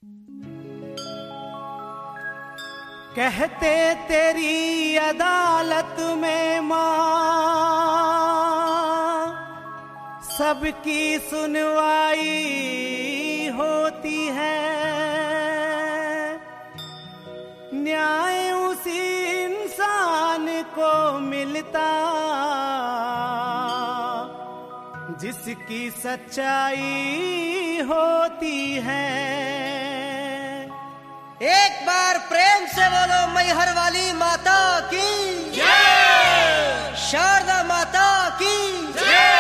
कहते तेरी अदालत में माँ सबकी सुनवाई होती है, न्याय उसी इंसान को मिलता जिसकी सच्चाई होती है। एक बार प्रेम से बोलो मैहर वाली माता की जय, शारदा माता की जय।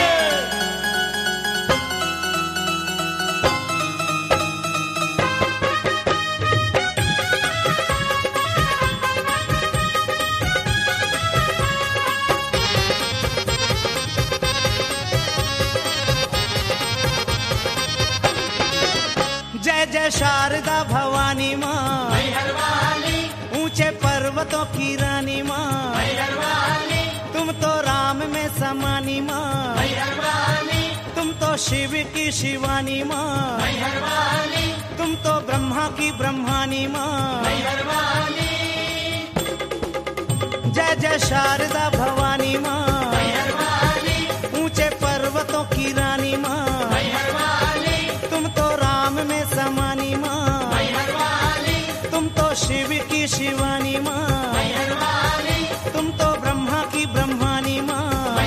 जय जय शारदा भवानी माँ, ऊंचे पर्वतों की रानी माँ, तुम तो राम में समानी माँ, तुम तो शिव की शिवानी माँ, तुम तो ब्रह्मा की ब्रह्मानी माँ। जय जय शारदा भवानी माँ, ऊंचे पर्वतों की रानी माँ, तुम तो राम में समानी माँ, तुम तो शिव की शिवानी माँ, तुम तो ब्रह्मा की ब्रह्मानी माँ।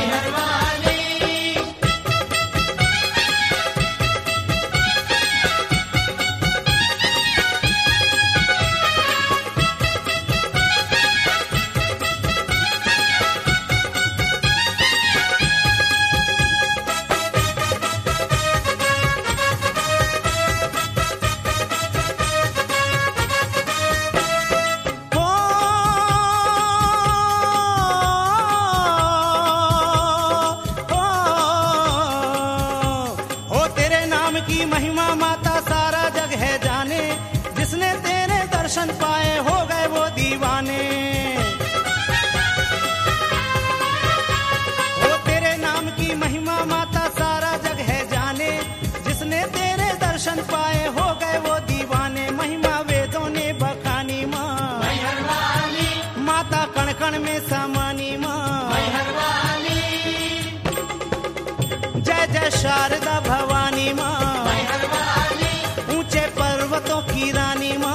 महिमा माता सारा जग है जाने, जिसने तेरे दर्शन पाए हो गए वो दीवाने। हो तेरे नाम की महिमा माता सारा जग है जाने, जिसने तेरे दर्शन पाए हो गए वो दीवाने। महिमा वेदों ने बखानी माँ, माता कण कण में समानी माँ। जय जय शारदा भवानी माँ, ऊंचे पर्वतों की रानी माँ।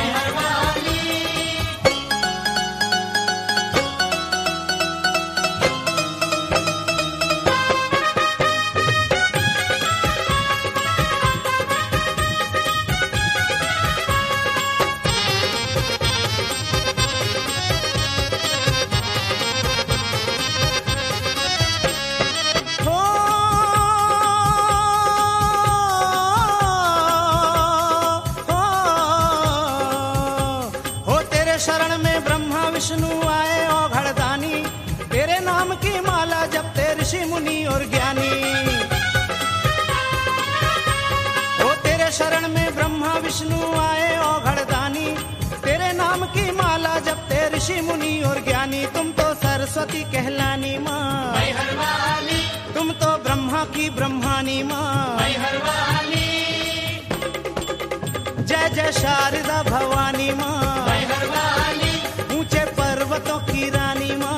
शरण में ब्रह्मा विष्णु आए औघड़दानी, तेरे नाम की माला जपते ऋषि मुनि और ज्ञानी। ओ तेरे शरण में ब्रह्मा विष्णु आए औघड़दानी, तेरे नाम की माला जपते ऋषि मुनि और ज्ञानी। तुम तो सरस्वती कहलानी माँ, तुम तो ब्रह्मा की ब्रह्मानी माँ। जय जय शारदा भवानी माँ, ऊंचे पर्वतों की रानी माँ।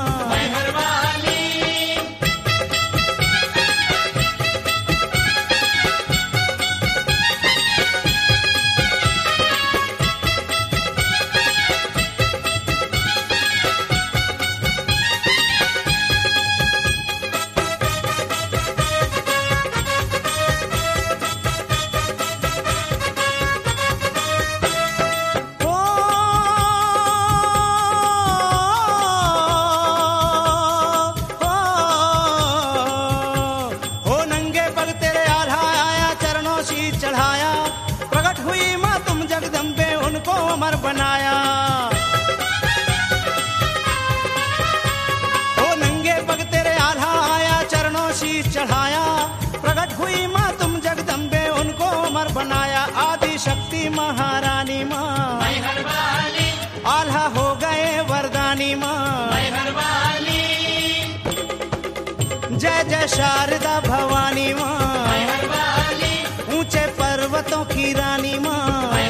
चढ़ाया प्रकट हुई माँ तुम जगदम्बे, उनको अमर बनाया। ओ नंगे पग तेरे आल्हा आया, चरणों शीश चढ़ाया। प्रकट हुई माँ तुम जगदम्बे, उनको अमर बनाया। आदि शक्ति महारानी माँ, आल्हा हो गए वरदानी माँ। जय जय शारदा भवानी माँ, ऊंचे पर्वतों की रानी माँ।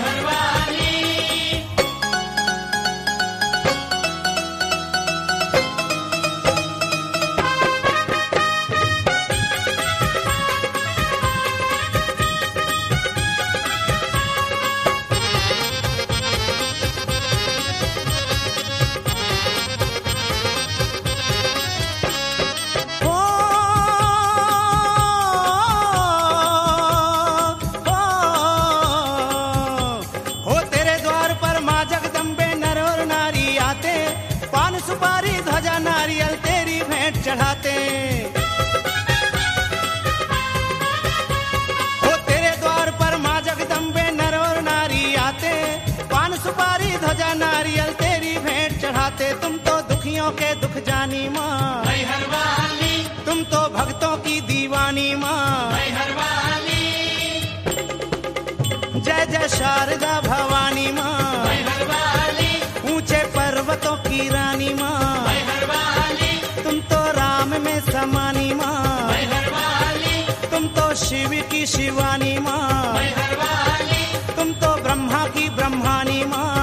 शिवानी माँ, जय जय शारदा भवानी माँ, ऊंचे पर्वतों की रानी माँ, तुम तो राम में समानी माँ, तुम तो शिव की शिवानी माँ, तुम तो ब्रह्मा की ब्रह्मानी माँ,